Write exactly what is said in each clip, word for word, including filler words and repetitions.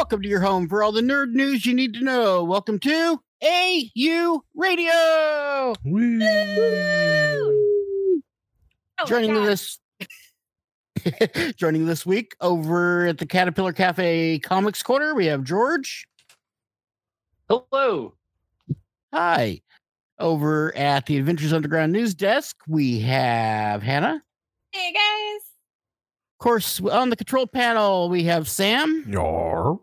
Welcome to your home for all the nerd news you need to know. Welcome to A U Radio. Woo. Oh, Joining this joining this week over at the Caterpillar Cafe Comics Corner, we have George. Hello. Hi. Over at the Adventures Underground News Desk, we have Hannah. Hey guys. Of course, on the control panel, we have Sam. Yar.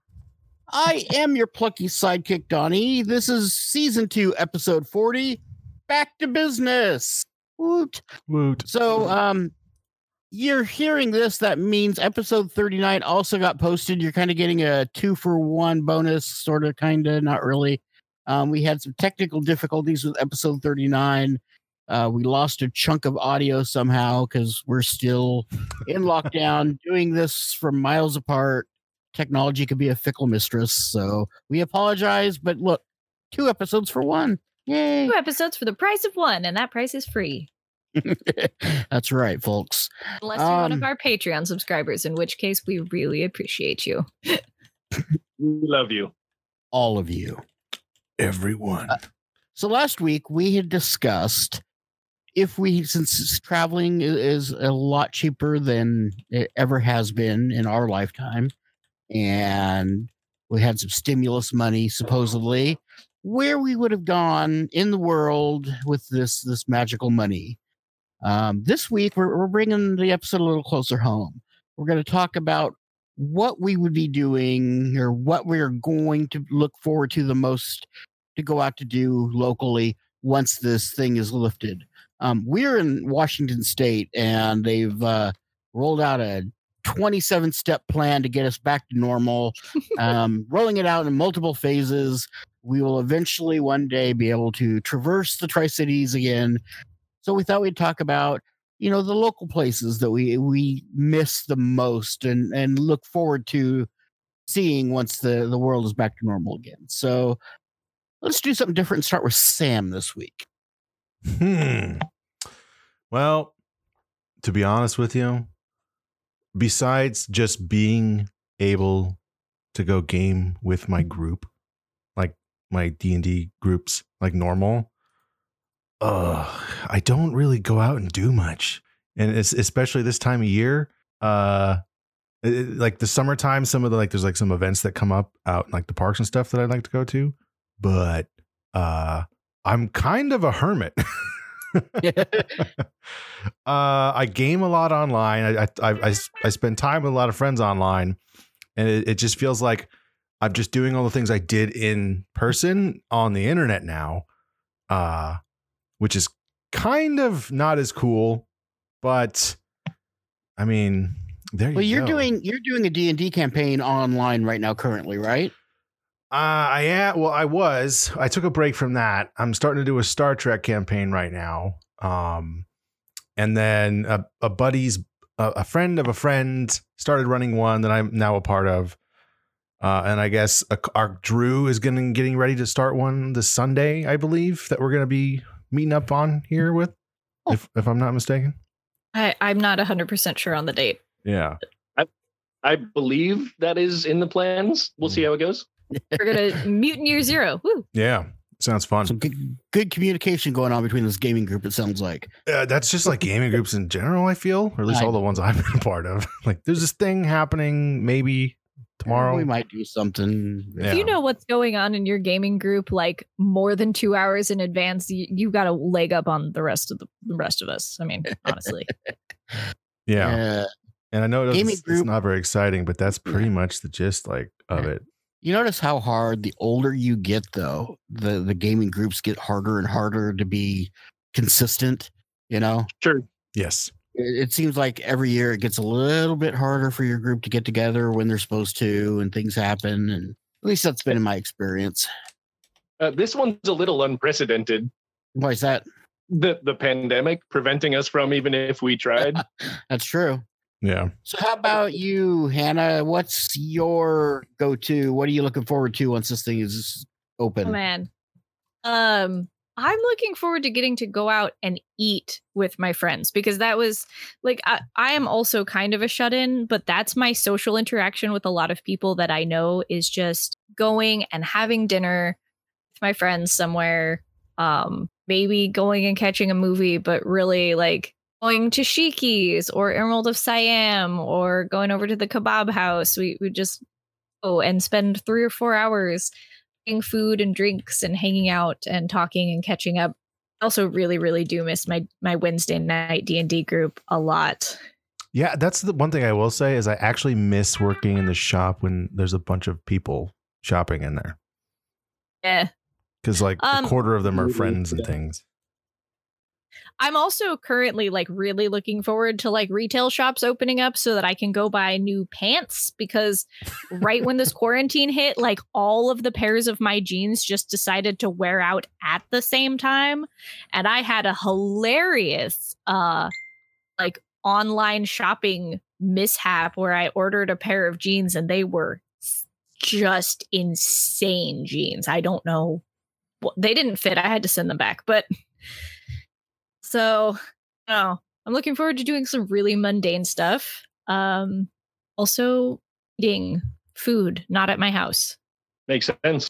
I am your plucky sidekick, Donnie. This is season two, episode forty. Back to business. Woot. Woot. So, um, you're hearing this. That means episode thirty-nine also got posted. You're kind of getting a two for one bonus, sort of, kind of, not really. Um, we had some technical difficulties with episode thirty-nine. Uh, we lost a chunk of audio somehow because we're still in lockdown doing this from miles apart. Technology can be a fickle mistress, so we apologize. But look, two episodes for one. Yay. Two episodes for the price of one, and that price is free. That's right, folks. Unless you're one of Um, our Patreon subscribers, in which case we really appreciate you. We love you. All of you. Everyone. Uh, So last week we had discussed if we, since traveling i- is a lot cheaper than it ever has been in our lifetime, and we had some stimulus money supposedly, where we would have gone in the world with this this magical money. Um, this week we're, we're bringing the episode a little closer home. We're going to talk about what we would be doing or what we're going to look forward to the most to go out to do locally once this thing is lifted. Um, we're in Washington State, and they've uh, rolled out a twenty-seven step plan to get us back to normal, um, rolling it out in multiple phases. We will eventually one day be able to traverse the Tri-Cities again. So we thought we'd talk about, you know, the local places that we we miss the most and and look forward to seeing once the, the world is back to normal again. So let's do something different and start with Sam this week. Hmm. Well, to be honest with you, besides just being able to go game with my group, like my D and D groups, like normal, uh, I don't really go out and do much. And it's especially this time of year, uh, it- it- like the summertime, some of the, like, there's like some events that come up out in like the parks and stuff that I'd like to go to. But uh, I'm kind of a hermit. uh, I game a lot online. I, I I I spend time with a lot of friends online, and it, it just feels like I'm just doing all the things I did in person on the internet now, uh, which is kind of not as cool. But I mean, there you Well, you're go. doing you're doing a D and D campaign online right now currently, right? Uh, I am. Well, I was. I took a break from that. I'm starting to do a Star Trek campaign right now. Um, and then a, a buddy's, a, a friend of a friend started running one that I'm now a part of. Uh, and I guess a, our Drew is getting getting ready to start one this Sunday, I believe, that we're going to be meeting up on here with, Oh. if if I'm not mistaken. I, I'm not one hundred percent sure on the date. Yeah. I believe that is in the plans. We'll see how it goes. We're going to Mutant Year Zero. Woo. Yeah. Sounds fun. Some good, good communication going on between this gaming group, it sounds like. Uh, that's just like gaming groups in general, I feel, or at least I- all the ones I've been a part of. Like, there's this thing happening maybe tomorrow. We might do something. Yeah. If you know what's going on in your gaming group like more than two hours in advance, you, you got a leg up on the rest of the, the rest of us. I mean, honestly. Yeah. Uh, And I know it's, gaming it's group- not very exciting, but that's pretty Yeah. much the gist like of it. you notice how hard the older you get, though, the, the gaming groups get harder and harder to be consistent, you know? Sure. Yes. It, it seems like every year it gets a little bit harder for your group to get together when they're supposed to and things happen. And at least that's been in my experience. Uh, this one's a little unprecedented. Why is that? The the pandemic preventing us from, even if we tried. That's true. Yeah. So how about you, Hannah? What's your go-to? What are you looking forward to once this thing is open? Oh man. Um I'm looking forward to getting to go out and eat with my friends because that was like, I, I am also kind of a shut in, but that's my social interaction with a lot of people that I know is just going and having dinner with my friends somewhere. Um, maybe going and catching a movie, but really like going to Shiki's or Emerald of Siam or going over to the kebab house. We would just go and spend three or four hours eating food and drinks and hanging out and talking and catching up. I also really, really do miss my my Wednesday night D and D group a lot. Yeah, that's the one thing I will say is I actually miss working in the shop when there's a bunch of people shopping in there. Yeah. Because like Um, a quarter of them are friends and things. I'm also currently like really looking forward to like retail shops opening up so that I can go buy new pants because right when this quarantine hit, like all of the pairs of my jeans just decided to wear out at the same time. And I had a hilarious uh like online shopping mishap where I ordered a pair of jeans and they were just insane jeans. I don't know. Well, they didn't fit. I had to send them back, but so, oh, I'm looking forward to doing some really mundane stuff. Um, also eating food, not at my house. Makes sense.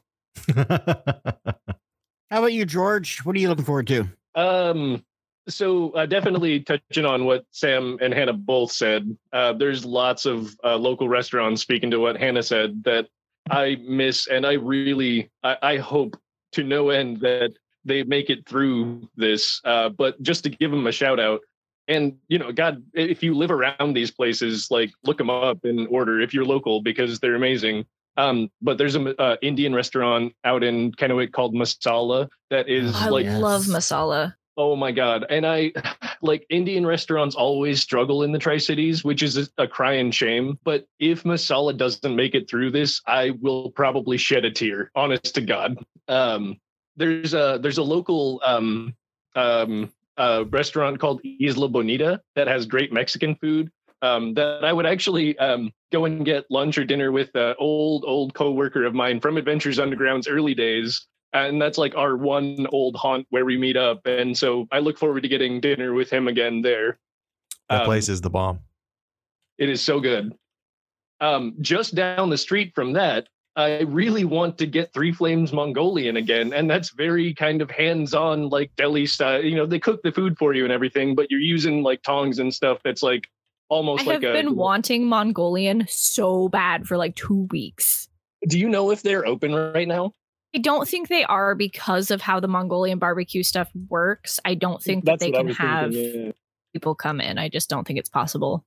How about you, George? What are you looking forward to? Um, so uh, definitely touching on what Sam and Hannah both said. Uh, there's lots of uh, local restaurants, speaking to what Hannah said, that I miss, and I really, I, I hope to no end that they make it through this. Uh, but just to give them a shout out, and you know, God, if you live around these places, like look them up and order if you're local because they're amazing. Um, but there's a uh, Indian restaurant out in Kennewick called Masala that is I like, love masala. oh my God. And I like Indian restaurants always struggle in the Tri-Cities, which is a, a crying shame. But if Masala doesn't make it through this, I will probably shed a tear, honest to God. Um, there's a there's a local um, um, uh, restaurant called Isla Bonita that has great Mexican food. Um, that I would actually um, go and get lunch or dinner with an old, old co-worker of mine from Adventures Underground's early days. And that's like our one old haunt where we meet up. And so I look forward to getting dinner with him again there. That Um, place is the bomb. It is so good. Um, just down the street from that, I really want to get Three Flames Mongolian again. And that's very kind of hands-on, like deli style. You know, they cook the food for you and everything, but you're using like tongs and stuff that's like almost I like have a... been wanting Mongolian so bad for like two weeks. Do you know if they're open right now? I don't think they are because of how the Mongolian barbecue stuff works. I don't think that That's they what I can was have thinking, yeah. people come in. I just don't think it's possible.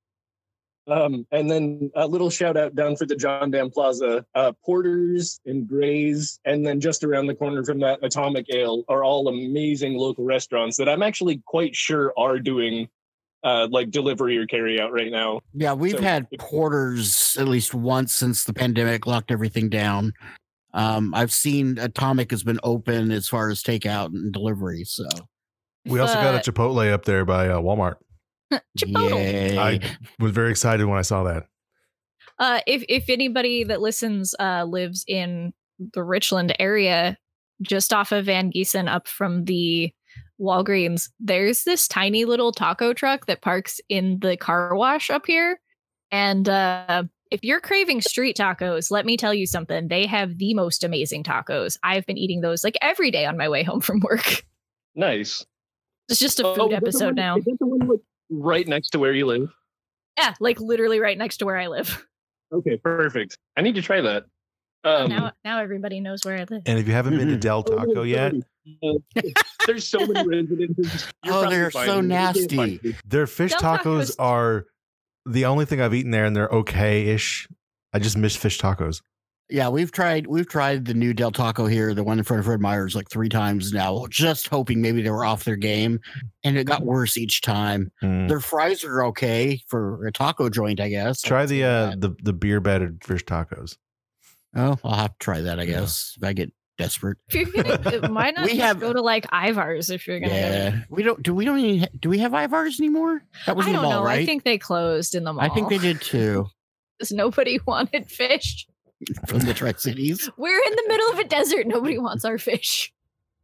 Um, and then a little shout out down for the John Dam Plaza. Uh, Porter's and Gray's, and then just around the corner from that, Atomic Ale, are all amazing local restaurants that I'm actually quite sure are doing uh, like delivery or carry out right now. Yeah, we've So- had porters at least once since the pandemic locked everything down. Um, I've seen Atomic has been open as far as takeout and delivery. So We also got a Chipotle up there by uh, Walmart. Chipotle. yay. I was very excited when I saw that. Uh, if if anybody that listens uh, lives in the Richland area, just off of Van Giesen up from the Walgreens, there's this tiny little taco truck that parks in the car wash up here. And uh, if you're craving street tacos, let me tell you something. They have the most amazing tacos. I've been eating those like every day on my way home from work. Nice. It's just a Oh, food is that the episode one- now. Is that the one like right next to where you live? Yeah, like literally right next to where I live. Okay, perfect. I need to try that. Um, now, now everybody knows where I live. And if you haven't been to Mhm. Del Taco yet, Uh, there's so many residences. You're Oh, probably they're fine. so You can't nasty. find me. their fish Del tacos Tacos- are the only thing I've eaten there, and they're okay-ish. I just miss fish tacos. Yeah, we've tried we've tried the new Del Taco here, the one in front of Fred Meyer's, like three times now, just hoping maybe they were off their game, and it got worse each time. Mm. Their fries are okay for a taco joint, I guess. Try I'd the say uh, that. the the beer battered fish tacos. Oh, I'll have to try that, I Yeah. guess, if I get desperate. If you're gonna, why not We just have- go to like Ivar's if you're gonna go? Yeah, we don't. Do we don't even? ha- Do we have Ivar's anymore? That was I in the don't mall, know. right? I think they closed in the mall. I think they did too. Because nobody wanted fish. From the Tri Cities. We're in the middle of a desert. Nobody wants our fish.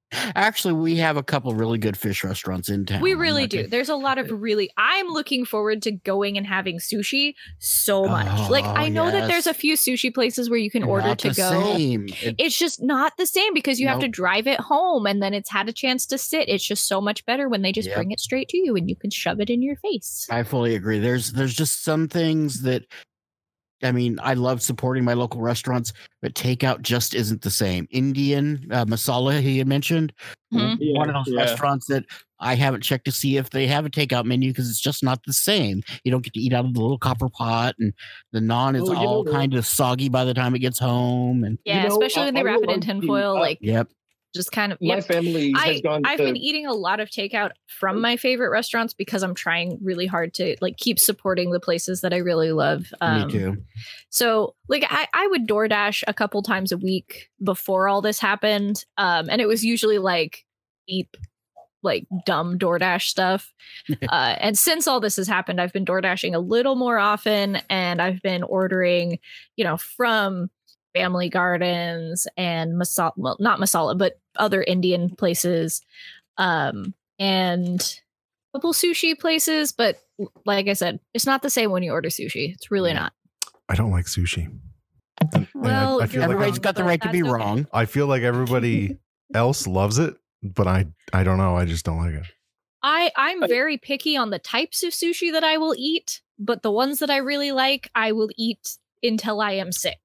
Actually, we have a couple really good fish restaurants in town. We I'm really not do. gonna- There's a lot of really. I'm looking forward to going and having sushi so much. Like I Oh, know that there's a yes. few sushi places where you can order Not to the go. Same. It- It's just not the same because you have to Nope. drive it home and then it's had a chance to sit. It's just so much better when they just Yep. bring it straight to you and you can shove it in your face. I fully agree. There's there's just some things that I mean, I love supporting my local restaurants, but takeout just isn't the same. Indian uh, masala he had mentioned, Mhm. Yeah, one of those yeah. restaurants that I haven't checked to see if they have a takeout menu because it's just not the same. You don't get to eat out of the little copper pot, and the naan is Oh, you know all what? kind of soggy by the time it gets home. And Yeah, You know, especially when I- they I wrap will it in like the, tinfoil, uh, like yep, just kind of. My Yep. family has I, gone I've to been eating a lot of takeout from my favorite restaurants because I'm trying really hard to like keep supporting the places that I really love. Um, me too. So like I, I would DoorDash a couple times a week before all this happened. Um, and it was usually like cheap, like dumb DoorDash stuff. uh, and since all this has happened, I've been DoorDashing a little more often and I've been ordering, you know, from Family Gardens and masala, well, not masala, but other Indian places. Um, and a couple sushi places, but like I said, it's not the same when you order sushi. It's really Yeah. not. I don't like sushi. And- and I- Well, I, feel you're like Everybody's wrong, got the but right to be that's okay. wrong. I feel like everybody else loves it, but I I don't know. I just don't like it. I I'm very picky on the types of sushi that I will eat, but the ones that I really like, I will eat until I am sick.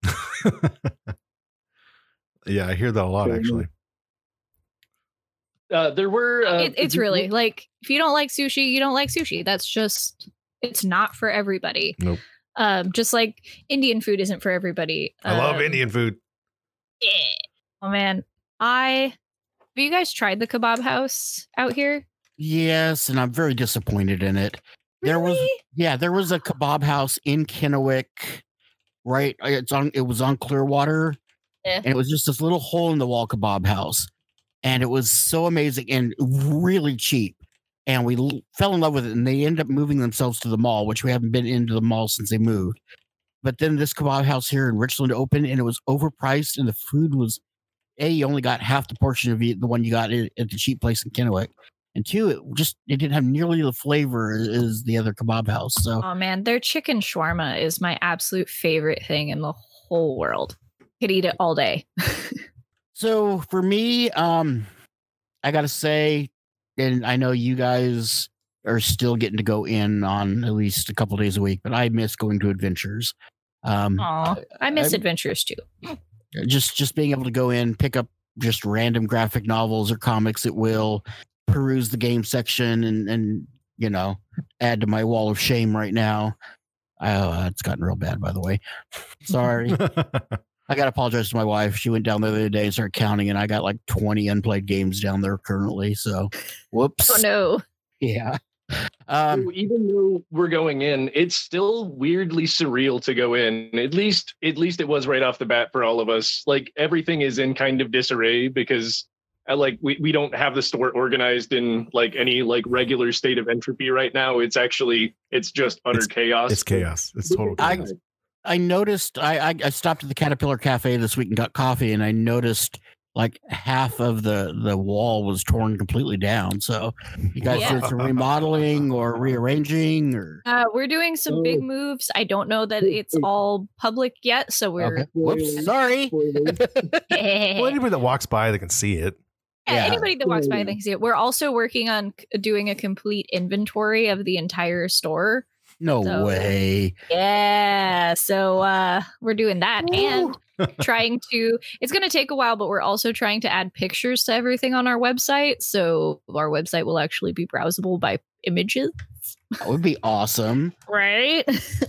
Yeah, I hear that a lot Fair actually. Uh, there were. Uh, it, it's really like if you don't like sushi, you don't like sushi. That's just it's not for everybody. Nope. Um, just like Indian food isn't for everybody. I love Um, Indian food. yeah. Oh man, I have you guys tried the kebab house out here? Yes, and I'm very disappointed in it. There was Really? yeah, there was a kebab house in Kennewick, right? uh, It's on. It was on Clearwater, Yeah. and it was just this little hole in the wall kebab house, and it was so amazing and really cheap. And we l- fell in love with it, and they ended up moving themselves to the mall, which we haven't been into the mall since they moved. But then this kebab house here in Richland opened, and it was overpriced, and the food was a you only got half the portion of it, the one you got at, at the cheap place in Kennewick, and two, it just it didn't have nearly the flavor as, as the other kebab house. So Oh man, their chicken shawarma is my absolute favorite thing in the whole world. Could eat it all day. So for me, um, I gotta say, and I know you guys are still getting to go in on at least a couple days a week, but I miss going to adventures. Um, Aw, I miss I'm- adventures too. just just being able to go in, pick up just random graphic novels or comics at will, peruse the game section, and and you know add to my wall of shame right now. Oh, it's gotten real bad, by the way. Sorry. I got to apologize to my wife. She went down there the other day and started counting, and I got like twenty unplayed games down there currently. So, whoops. Oh no. Yeah. Um, So even though we're going in, it's still weirdly surreal to go in. At least, at least it was right off the bat for all of us. Like everything is in kind of disarray because, uh, like, we, we don't have the store organized in like any like regular state of entropy right now. It's actually it's just utter It's- chaos. It's chaos. It's total I- chaos. I noticed I, I I stopped at the Caterpillar Cafe this week and got coffee, and I noticed like half of the the wall was torn completely down. So, you guys Yeah. did some remodeling or rearranging, or Uh, we're doing some big moves. I don't know that it's all public yet, so we're okay. Whoops, sorry. Well, yeah, anybody that walks by, they can see it. Yeah. anybody that walks by, they can see it. We're also working on c- doing a complete inventory of the entire store. No So- way. Yeah, so uh, we're doing that and trying to. It's going to take a while, but we're also trying to add pictures to everything on our website, so our website will actually be browsable by images. That would be awesome. Right?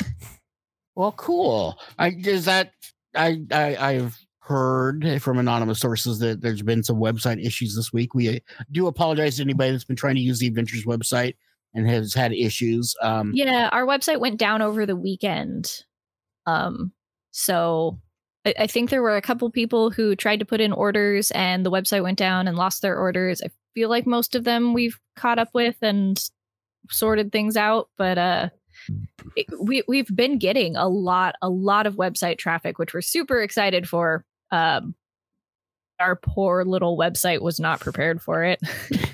Well, cool. I is that I, I I've heard from anonymous sources that there's been some website issues this week. We do apologize to anybody that's been trying to use the Adventures website and has had issues. Um, Yeah, our website went down over the weekend. Um, so I, I think there were a couple people who tried to put in orders and the website went down and lost their orders. I feel like most of them we've caught up with and sorted things out, but uh it, we we've been getting a lot a lot of website traffic, which we're super excited for. Um our poor little website was not prepared for it.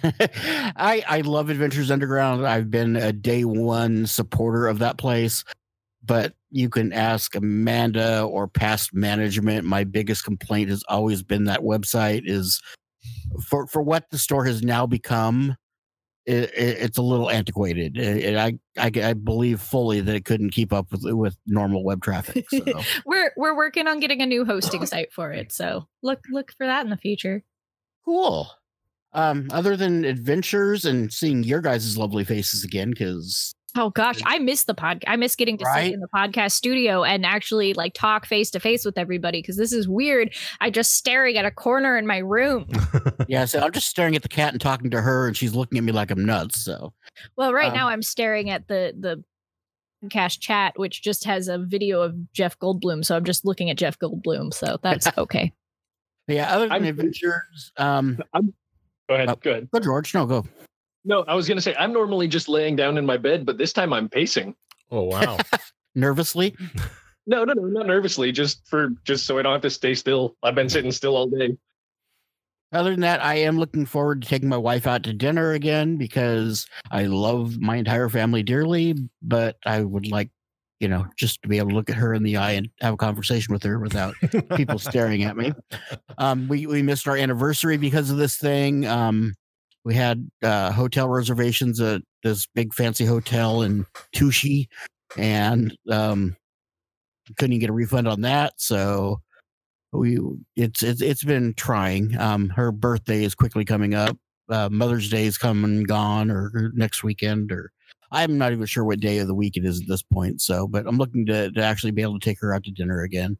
I I love Adventures Underground. I've been a day one supporter of that place, but you can ask Amanda or past management. My biggest complaint has always been that website is for for what the store has now become. It, it, it's a little antiquated. It, I, I I believe fully that it couldn't keep up with with normal web traffic. So. we're we're working on getting a new hosting site for it. So look look for that in the future. Cool. Um, other than adventures and seeing your guys' lovely faces again, because oh gosh, I miss the pod. I miss getting to right? sit in the podcast studio and actually like talk face to face with everybody, because this is weird. I just staring at a corner in my room. Yeah, so I'm just staring at the cat and talking to her, and she's looking at me like I'm nuts. So, well, right um, now I'm staring at the the podcast chat, which just has a video of Jeff Goldblum. So I'm just looking at Jeff Goldblum. So that's okay. Yeah, other than I'm, adventures, um, I'm, go ahead. uh, Go ahead. Go, George. No, go. No, I was going to say, I'm normally just laying down in my bed, but this time I'm pacing. Oh, wow. Nervously? No, no, no, not nervously, just for just so I don't have to stay still. I've been sitting still all day. Other than that, I am looking forward to taking my wife out to dinner again because I love my entire family dearly, but I would like, you know, just to be able to look at her in the eye and have a conversation with her without people staring at me. Um, we, we missed our anniversary because of this thing. Um, we had uh, hotel reservations at this big fancy hotel in Tushi, and um, couldn't even get a refund on that. So we it's it's it's been trying. Um, her birthday is quickly coming up. Uh, Mother's Day is come and gone, or, or next weekend, or I'm not even sure what day of the week it is at this point. So, but I'm looking to to actually be able to take her out to dinner again.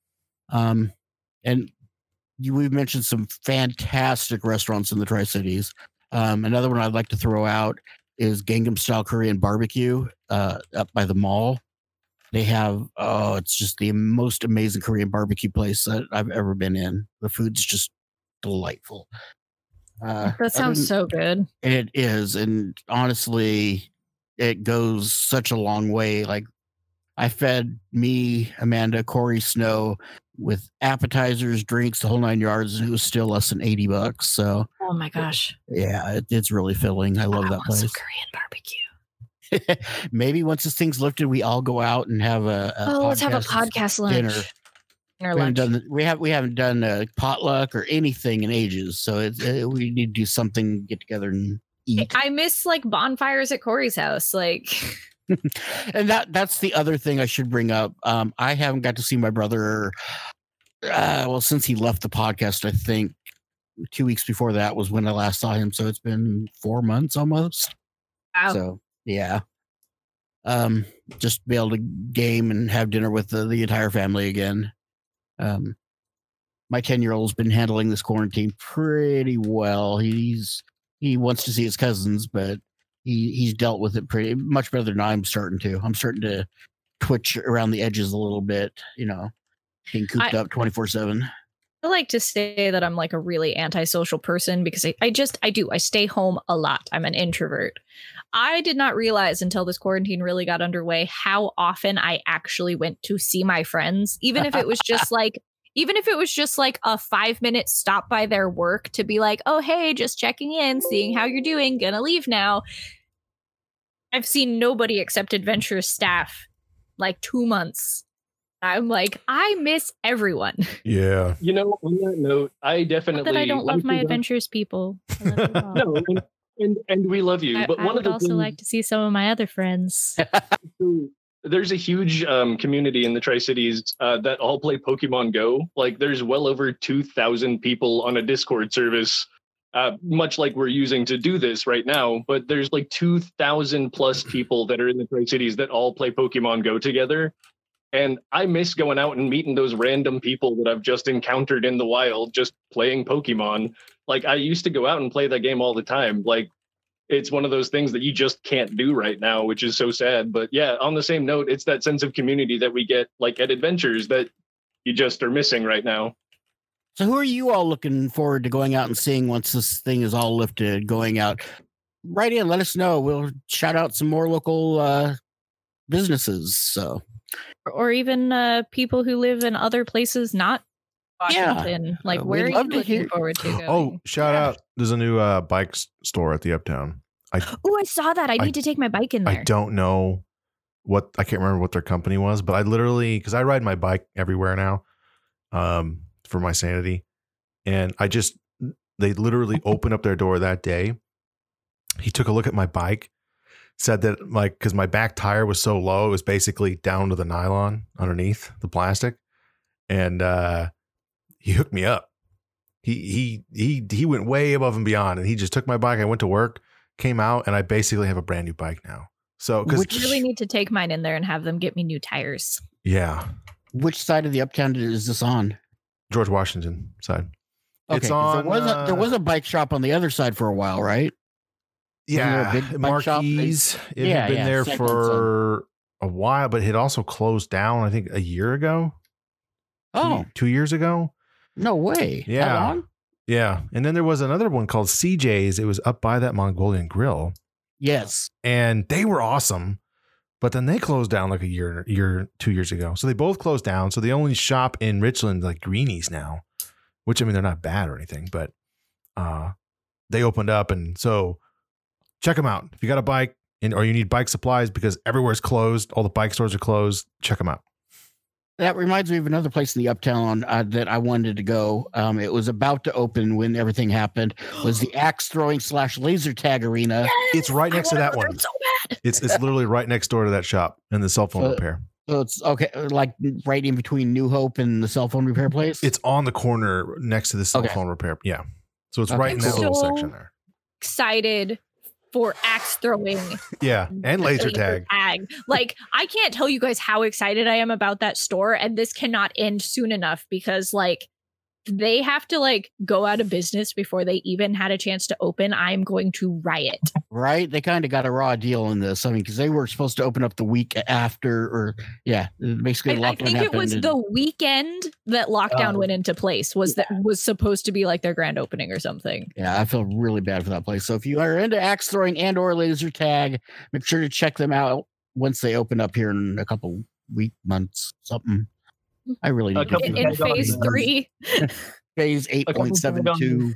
Um, and you, we've mentioned some fantastic restaurants in the Tri-Cities. Um, another one I'd like to throw out is Gangnam Style Korean Barbecue uh, up by the mall. They have, oh, it's just the most amazing Korean barbecue place that I've ever been in. The food's just delightful. Uh, that sounds than, so good. It is. And honestly, it goes such a long way. Like, I fed me, Amanda, Corey Snow with appetizers, drinks, the whole nine yards, and it was still less than eighty bucks. So, oh my gosh. Yeah, it, it's really filling. I love I that want place. Some Korean barbecue. Maybe once this thing's lifted, we all go out and have a, a oh, let's have a podcast lunch. Dinner. Dinner we, lunch. Haven't done, we have we haven't done a potluck or anything in ages, so it's it, we need to do something, get together and eat. I miss like bonfires at Corey's house, like. And that that's the other thing I should bring up. Um, I haven't got to see my brother. Uh, well, since he left the podcast, I think two weeks before that was when I last saw him. So it's been four months almost. Wow. So yeah, um, just be able to game and have dinner with the, the entire family again. Um, my ten year old's been handling this quarantine pretty well. He's he wants to see his cousins, but he he's dealt with it pretty much better than I'm starting to. I'm starting to twitch around the edges a little bit, you know, being cooped I, up twenty-four seven. I like to say that I'm like a really antisocial person because I, I just, I do, I stay home a lot. I'm an introvert. I did not realize until this quarantine really got underway how often I actually went to see my friends, even if it was just like, even if it was just like a five minute stop by their work to be like, oh, hey, just checking in, seeing how you're doing, gonna leave now. I've seen nobody except Adventurous staff like two months. I'm like, I miss everyone. Yeah. You know, on that note, I definitely. Not that I don't love my Adventurous people. I love you all. No, and, and and we love you. I, but I one would of the also things, like to see some of my other friends. there's a huge um, community in the Tri-Cities uh, that all play Pokemon Go. Like, there's well over two thousand people on a Discord service, uh, much like we're using to do this right now. But there's like two thousand plus people that are in the Tri-Cities that all play Pokemon Go together. And I miss going out and meeting those random people that I've just encountered in the wild, just playing Pokemon. Like, I used to go out and play that game all the time. Like, it's one of those things that you just can't do right now, which is so sad. But yeah, on the same note, it's that sense of community that we get like at Adventures that you just are missing right now. So who are you all looking forward to going out and seeing once this thing is all lifted, going out? Write in, let us know. We'll shout out some more local uh, businesses. So. Or even uh, people who live in other places not Washington. Like, Uh, where are we'd you love to looking hear- forward to going? Oh, shout out! There's a new uh, bike s- store at the Uptown. Oh, I saw that. I I- need to take my bike in there. I don't know what I can't remember what their company was, but I literally because I ride my bike everywhere now, um, for my sanity, and I just they literally opened up their door that day. He took a look at my bike, said that like because my back tire was so low, it was basically down to the nylon underneath the plastic, and uh, he hooked me up. He he he he went way above and beyond, and he just took my bike. I went to work, came out, and I basically have a brand new bike now. So because I really need to take mine in there and have them get me new tires. yeah, Which side of the Uptown is this on? George Washington side. Okay, It's 'cause on, there was a, there uh, was a bike shop on the other side for a while, right? there a big Yeah, bike shop? Marquise. It Yeah, had been yeah, there Cycle for a while, but it had also closed down. I think a year ago. Two- Oh, two years ago. no way. Yeah. How long? Yeah, and then there was another one called C J's. It was up by that Mongolian Grill, Yes. and they were awesome. But then they closed down like a year, year, two years ago. So they both closed down. So they only shop in Richland like Greenies now, which I mean they're not bad or anything, but uh, they opened up, and so check them out if you got a bike and or you need bike supplies because everywhere's closed. All the bike stores are closed. Check them out. That reminds me of another place in the Uptown uh, that I wanted to go. Um, it was about to open when everything happened. Was the axe throwing slash laser tag arena? It's right I next to wanna that go there one. So bad. It's it's literally right next door to that shop and the cell phone So- repair. So it's okay, like right in between New Hope and the cell phone repair place. It's on the corner next to the cell Okay. phone repair. Yeah. So it's Okay, right in that cool. little So- section there. Excited for axe throwing Yeah. And laser tag. Like, I can't tell you guys how excited I am about that store, and this cannot end soon enough because, like, they have to like go out of business before they even had a chance to open. I'm going to riot. right. They kind of got a raw deal in this. I mean, because they were supposed to open up the week after, or yeah, basically I, I lockdown think it happened was and- the weekend that lockdown Oh. went into place. Was that was supposed to be like their grand opening or something? Yeah, I feel really bad for that place. So if you are into axe throwing and or laser tag, make sure to check them out once they open up here in a couple week, months, something. I really A need to couple In, do in that. tag on phase the- three, Phase eight point seven two.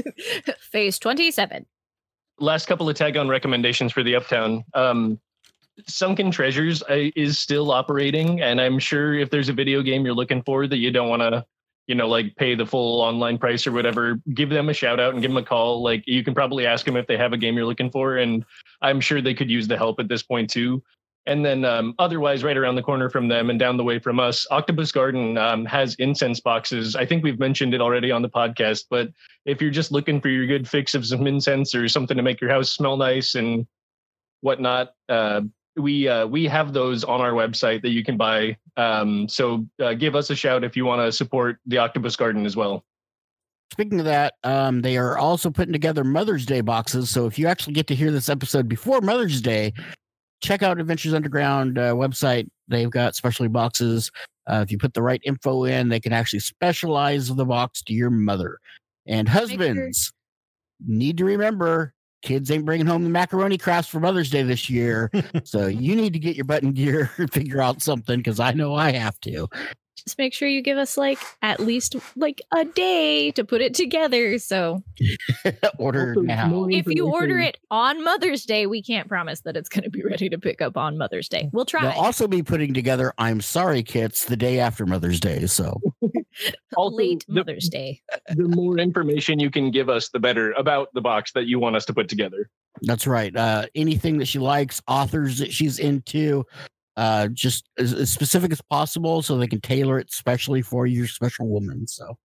phase twenty-seven. Last couple of tag on recommendations for the Uptown. Um, Sunken Treasures uh, is still operating, and I'm sure if there's a video game you're looking for that you don't want to, you know, like pay the full online price or whatever, give them a shout out and give them a call. Like you can probably ask them if they have a game you're looking for, and I'm sure they could use the help at this point too. And then um, otherwise, right around the corner from them and down the way from us, Octopus Garden um, has incense boxes. I think we've mentioned it already on the podcast, but if you're just looking for your good fix of some incense or something to make your house smell nice and whatnot, uh, we uh, we have those on our website that you can buy. Um, so uh, give us a shout if you want to support the Octopus Garden as well. Speaking of that, um, they are also putting together Mother's Day boxes. So if you actually get to hear this episode before Mother's Day, check out Adventures Underground uh, website. They've got specialty boxes. Uh, if you put the right info in, they can actually specialize the box to your mother. And husbands need to remember, kids ain't bringing home the macaroni crafts for Mother's Day this year. So you need to get your button gear and figure out something, because I know I have to. Just make sure you give us like at least like a day to put it together. So Order Also, now. more if you order information- it on Mother's Day, we can't promise that it's going to be ready to pick up on Mother's Day. We'll try. They'll also be putting together I'm Sorry Kits the day after Mother's Day. So Also, Late the- Mother's Day. the more information you can give us, the better about the box that you want us to put together. that's right. Uh, anything that she likes, authors that she's into, uh, just as, as specific as possible so they can tailor it specially for your special woman. So,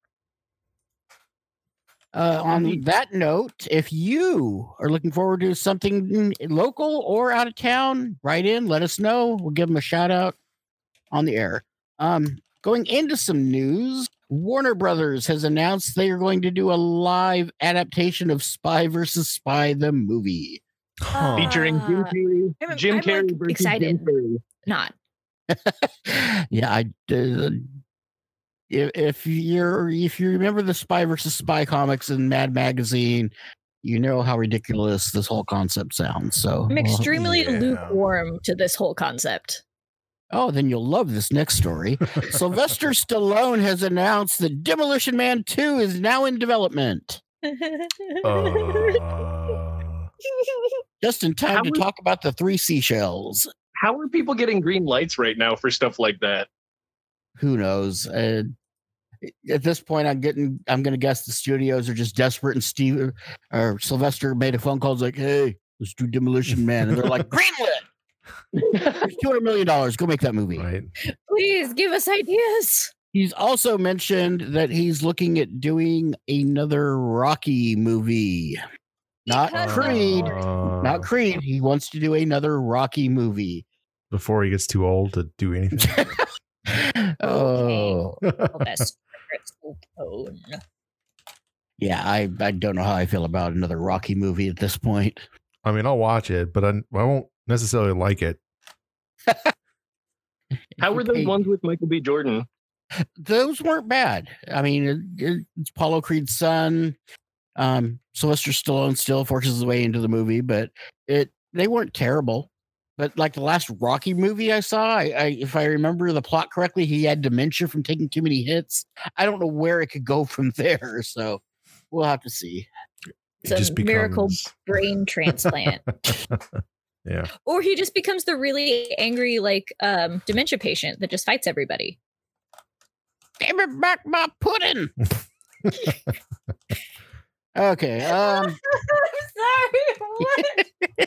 uh, on that note, if you are looking forward to something local or out of town, write in, let us know. We'll give them a shout out on the air. Um, going into some news, Warner Brothers has announced they are going to do a live adaptation of Spy versus Spy, the movie. Huh. Featuring Jim Uh, Carrey. I'm- Jim I'm, Carrey like, versus excited. Jim Carrey. Not. yeah, I uh, if, if you're if you remember the Spy versus Spy comics in Mad Magazine, you know how ridiculous this whole concept sounds. So I'm well, extremely yeah. lukewarm to this whole concept. Oh, then you'll love this next story. Sylvester Stallone has announced that Demolition Man two is now in development. Uh, Just in time How to would- talk about the three seashells. How are people getting green lights right now for stuff like that? Who knows? Uh, at this point, I'm getting. I'm going to guess the studios are just desperate, and Steve or Sylvester made a phone call. It's like, "Hey, let's do Demolition Man," and they're like, "Greenlit! Here's two hundred million dollars. Go make that movie." right. Please give us ideas. He's also mentioned that he's looking at doing another Rocky movie. Not Because- Creed. Uh, Not Creed. He wants to do another Rocky movie. before he gets too old to do anything. Oh. Oh, that's Stallone. Yeah, I, I don't know how I feel about another Rocky movie at this point. I mean, I'll watch it, but I, I won't necessarily like it. How were those Hey, ones with Michael B. Jordan? Those weren't bad. I mean, it, it- it's Apollo Creed's son. Um, Sylvester Stallone still forces his way into the movie, but it they weren't terrible. But like the last Rocky movie I saw, I, I if I remember the plot correctly, he had dementia from taking too many hits. I don't know where it could go from there, so we'll have to see. It's It a just miracle becomes- brain transplant. Yeah. Or he just becomes the really angry, like, um, dementia patient that just fights everybody. Give me back my pudding. Okay. Um. I'm sorry. What?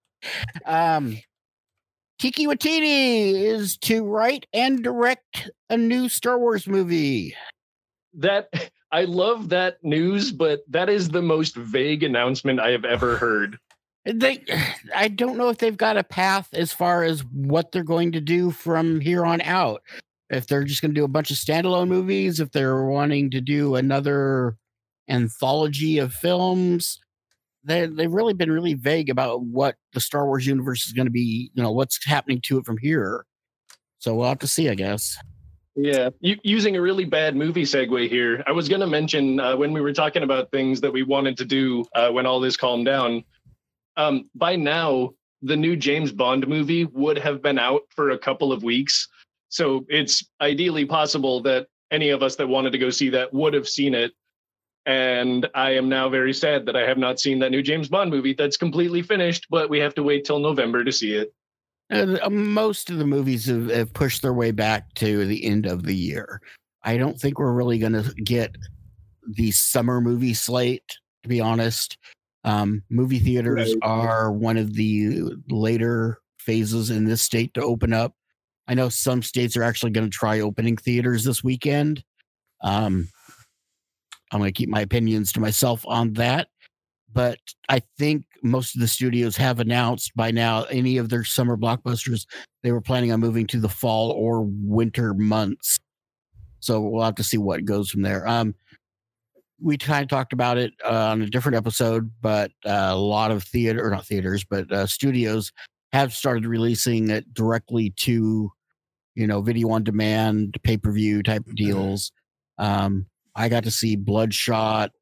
Um, Kiki Watiti is to write and direct a new Star Wars movie. That I love that news, but that is the most vague announcement I have ever heard. They, I don't know if they've got a path as far as what they're going to do from here on out. If they're just going to do a bunch of standalone movies, if they're wanting to do another anthology of films, they they've really been really vague about what the Star Wars universe is going to be. You know, what's happening to it from here. So we'll have to see, I guess. Yeah, U- using a really bad movie segue here, I was going to mention uh, when we were talking about things that we wanted to do uh, when all this calmed down. Um, by now, the new James Bond movie would have been out for a couple of weeks. So it's ideally possible that any of us that wanted to go see that would have seen it. And I am now very sad that I have not seen that new James Bond movie that's completely finished, but we have to wait till November to see it. Uh, uh, most of the movies have, have pushed their way back to the end of the year. I don't think we're really going to get the summer movie slate, to be honest. Um, movie theaters Right. are one of the later phases in this state to open up. I know some states are actually going to try opening theaters this weekend. Um, I'm going to keep my opinions to myself on that. But I think most of the studios have announced by now any of their summer blockbusters they were planning on moving to the fall or winter months. So we'll have to see what goes from there. Um, we kind of talked about it uh, on a different episode, but uh, a lot of theater, or not theaters, but uh, studios have started releasing it directly to, you know, video on demand, pay per view type of deals. Um, I got to see Bloodshot.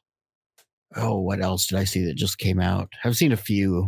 Oh, what else did I see that just came out? I've seen a few.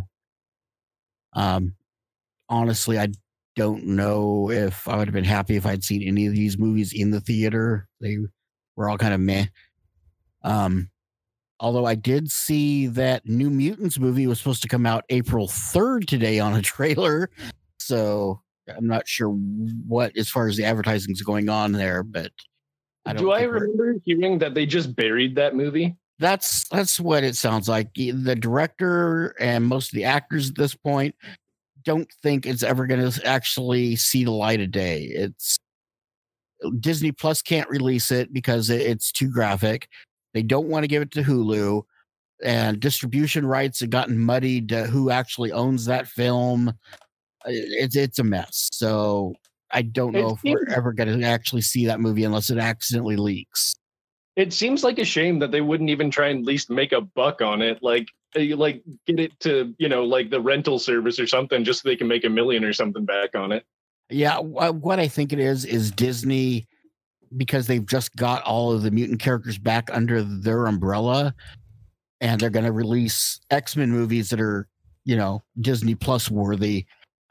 Um, honestly, I don't know if I would have been happy if I'd seen any of these movies in the theater. They were all kind of meh. Um, although I did see that New Mutants movie was supposed to come out April third today on a trailer. So I'm not sure what, as far as the advertising is going on there, but I don't Do I think we're- remember hearing that they just buried that movie? That's that's what it sounds like. The director and most of the actors at this point don't think it's ever going to actually see the light of day. It's Disney Plus can't release it because it- it's too graphic. They don't want to give it to Hulu, and distribution rights have gotten muddied to who actually owns that film. It's it's a mess. So I don't know It if we're seems- ever going to actually see that movie unless it accidentally leaks. It seems like a shame that they wouldn't even try and at least make a buck on it. Like, uh, like get it to, you know, like the rental service or something, just so they can make a million or something back on it. Yeah, wh- what I think it is is Disney, because they've just got all of the mutant characters back under their umbrella, and they're going to release X-Men movies that are, you know, Disney Plus worthy. I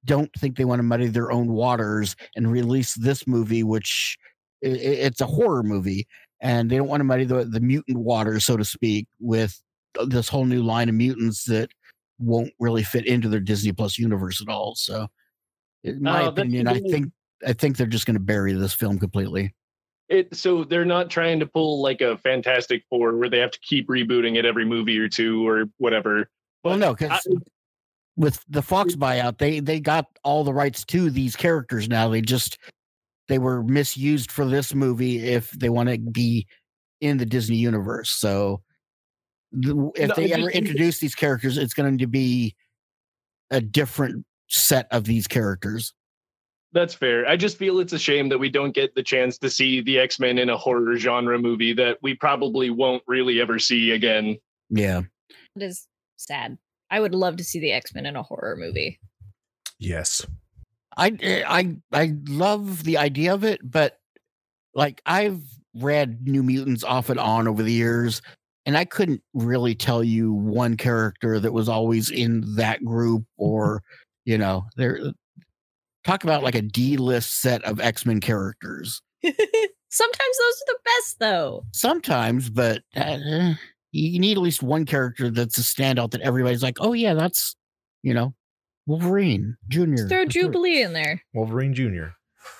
don't think they want to muddy their own waters and release this movie, which i- i- it's a horror movie, and they don't want to muddy the, the mutant waters, so to speak, with this whole new line of mutants that won't really fit into their Disney Plus universe at all. So, in my Oh, that's opinion, I really- think I think they're just going to bury this film completely. It so they're not trying to pull like a Fantastic Four where they have to keep rebooting it every movie or two or whatever. Well, But no, because I- with the Fox buyout, they they got all the rights to these characters now. They just they were misused for this movie if they want to be in the Disney universe. So the, if No, they I ever just- introduce these characters, it's going to be a different set of these characters. That's fair. I just feel it's a shame that we don't get the chance to see the X-Men in a horror genre movie that we probably won't really ever see again. Yeah. It is sad. I would love to see the X-Men in a horror movie. Yes. I I I love the idea of it, but like I've read New Mutants off and on over the years, and I couldn't really tell you one character that was always in that group, or you know, there. Talk about like a D-list set of X-Men characters. Sometimes those are the best, though. Sometimes, but uh, you need at least one character that's a standout that everybody's like, oh yeah, that's you know, Wolverine Junior Just throw Jubilee in there. Wolverine Junior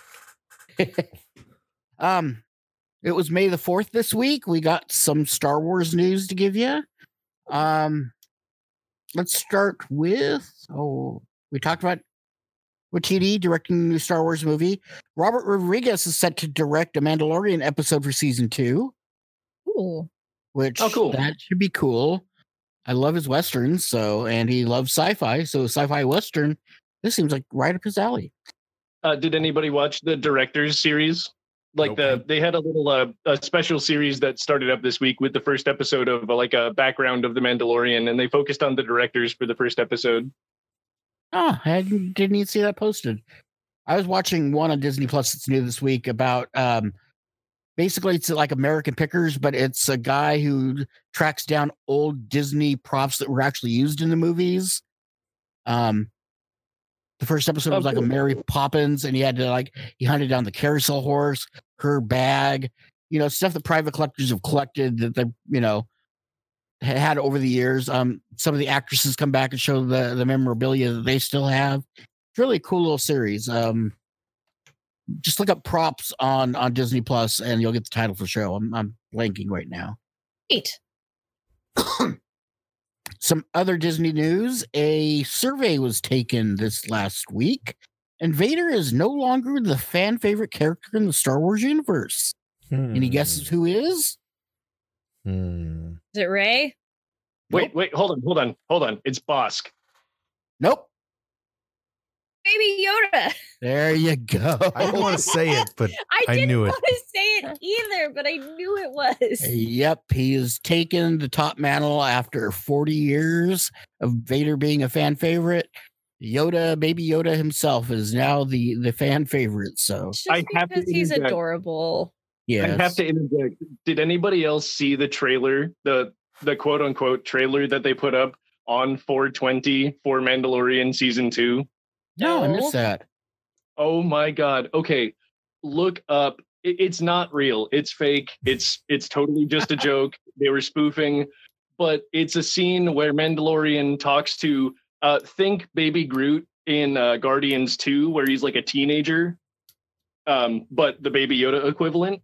Um, it was May the fourth this week. We got some Star Wars news to give you. Um, let's start with, oh, we talked about Waititi directing the new Star Wars movie. Robert Rodriguez is set to direct a Mandalorian episode for season two, Ooh. which Oh, cool. that should be cool. I love his westerns, so and he loves sci-fi, so sci-fi western. This seems like right up his alley. Uh, did anybody watch the director's series? Like Nope. the they had a little uh, a special series that started up this week with the first episode of uh, like a background of the Mandalorian, and they focused on the directors for the first episode. Oh, I didn't didn't even see that posted. I was watching one on Disney Plus that's new this week about um basically it's like American Pickers, but it's a guy who tracks down old Disney props that were actually used in the movies. Um the first episode Oh, was like a cool. Mary Poppins, and he had to like he hunted down the carousel horse, her bag, you know, stuff that private collectors have collected that they, you know, ha- had over the years. Um, some of the actresses come back and show the the memorabilia that they still have. It's really a cool little series. Um, just look up props on on Disney Plus, and you'll get the title for the show. I'm I'm blanking right now. Eight. Some other Disney news: a survey was taken this last week, and Vader is no longer the fan favorite character in the Star Wars universe. Any guesses who is? Hmm. Is it Ray? Wait, wait, hold on, hold on, hold on. It's Bosk. Nope. Baby Yoda. There you go. I didn't want to say it, but I I didn't knew it. want to say it either, but I knew it was. Yep, he has taken the top mantle after forty years of Vader being a fan favorite. Yoda, baby Yoda himself, is now the the fan favorite. So It's just I have to because he's interject. adorable. yeah, I have to interject. Did anybody else see the trailer, the the quote unquote trailer that they put up on four twenty for Mandalorian season two? no, I No. missed that. Oh my god. Okay. Look up. It, it's not real. It's fake. It's it's totally just a joke. They were spoofing, but it's a scene where Mandalorian talks to uh think Baby Groot in uh, Guardians two, where he's like a teenager. Um, but the Baby Yoda equivalent.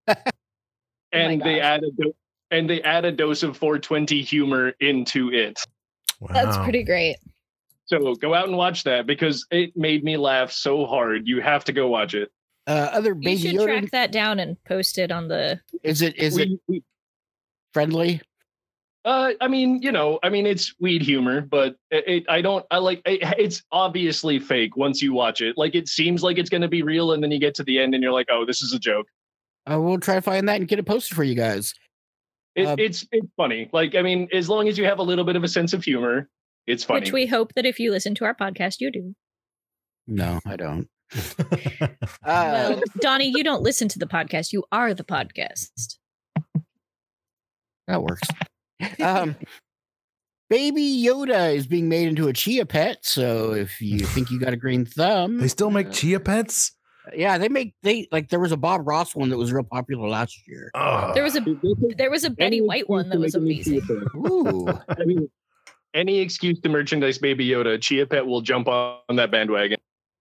and they gosh. add a do- and they add a dose of four twenty humor into it. That's Wow. pretty great. So go out and watch that because it made me laugh so hard. You have to go watch it. Uh, other You baby should Yoda, track that down and post it on the. is it is it We- we- friendly? Uh, I mean, you know, I mean, it's weed humor, but it, it I don't, I like, it, it's obviously fake once you watch it. Like, it seems like it's going to be real, and then you get to the end and you're like, oh, this is a joke. Uh, we'll try to find that and get it posted for you guys. It, Um, it's it's funny. Like, I mean, as long as you have a little bit of a sense of humor, it's funny. Which we hope that if you listen to our podcast, you do. No, I don't. Uh, Well, Donnie, you don't listen to the podcast. You are the podcast. that works. Um, Baby Yoda is being made into a Chia Pet. So if you think you got a green thumb, They still make uh, Chia Pets? Yeah, they make they like there was a Bob Ross one that was real popular last year. Oh. There was a there was a Betty Any White one excuse that to was make a new Chia amazing. Pet. Ooh. I mean, any excuse to merchandise Baby Yoda, Chia Pet will jump on that bandwagon.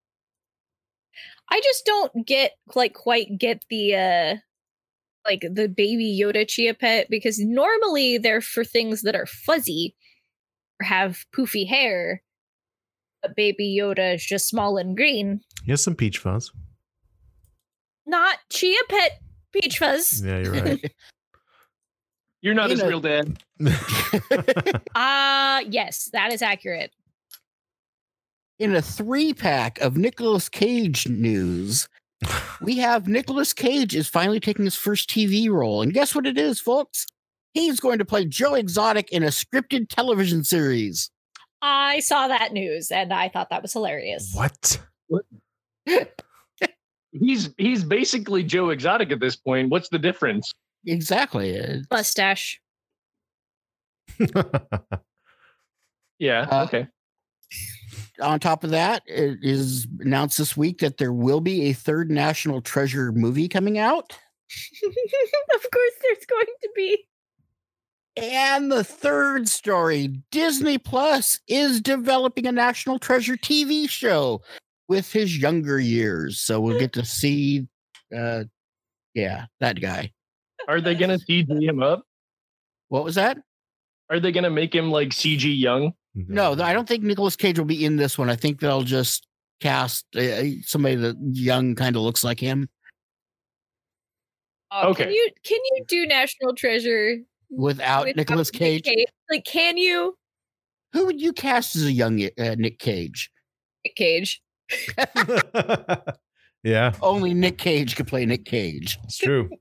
I just don't get like quite get the uh like the Baby Yoda Chia Pet, because normally they're for things that are fuzzy or have poofy hair. But Baby Yoda is just small and green. He has some peach fuzz. Not Chia Pet Peach Fuzz. Yeah, you're right. You're not You his know- real dad. Ah, uh, yes, that is accurate. In a three pack of Nicolas Cage news, we have Nicolas Cage is finally taking his first T V role. And guess what it is, folks? He's going to play Joe Exotic in a scripted television series. I saw that news and I thought that was hilarious. What? He's he's basically Joe Exotic at this point. What's the difference? Exactly. It's- Mustache. Yeah. Uh, okay. On top of that, it is announced this week that there will be a third National Treasure movie coming out. Of course, there's going to be. And the third story, Disney Plus is developing a National Treasure T V show with his younger years. So we'll get to see, uh, yeah, that guy. Are they gonna C G him up? What was that? Are they gonna make him like C G young? No, I don't think Nicolas Cage will be in this one. I think they'll just cast uh, somebody that young kind of looks like him Oh, Can Okay. you can you do National Treasure without without Nicolas Nick Cage. Like, can you, Who would you cast as a young uh, Nick Cage? Nick Cage? Yeah, Only Nick Cage could play Nick Cage. it's true.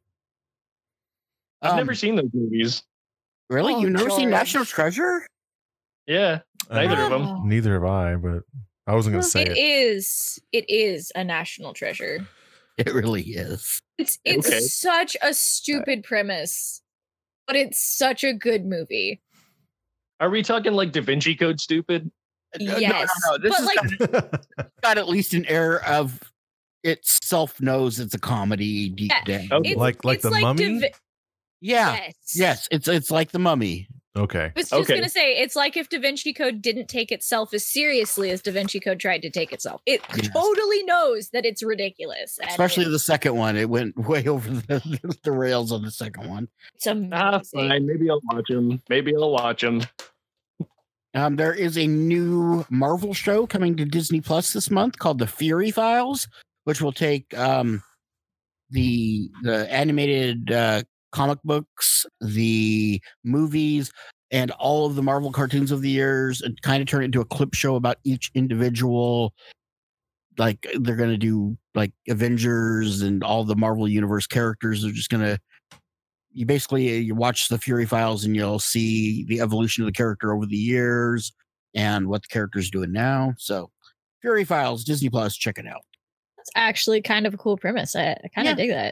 I've Um, never seen those movies. Really? Oh, You've never seen George. National Treasure? Yeah, neither of them. Oh. Neither have I, but I wasn't going to say It it. is. It is a national treasure. It really is. It's it's Okay. such a stupid premise, but it's such a good movie. Are we talking like Da Vinci Code stupid? No, no, Yes, no, no. This but has like- got, got at least an air of it self knows it's a comedy deep Yeah. down. Okay. It's, Like- like it's The Mummy? Da Vi- Yeah. Yes. Yes. It's it's like the Mummy. Okay. I was just Okay. gonna say it's like if Da Vinci Code didn't take itself as seriously as Da Vinci Code tried to take itself. It Yes. totally knows that it's ridiculous. and Especially it- the second one. It went way over the, the rails on the second one. it's amazing. Ah, fine. Maybe I'll watch them. Maybe I'll watch them. Um, there is a new Marvel show coming to Disney Plus this month called The Fury Files, which will take um, the the animated uh, comic books, the movies, and all of the Marvel cartoons of the years, and kind of turn it into a clip show about each individual. Like they're going to do like Avengers and all the Marvel Universe characters. They're just going to you basically uh, you watch the Fury Files and you'll see the evolution of the character over the years and what the character's doing now. So Fury Files, Disney Plus, check it out. It's actually kind of a cool premise. I, I kind Yeah. of dig that.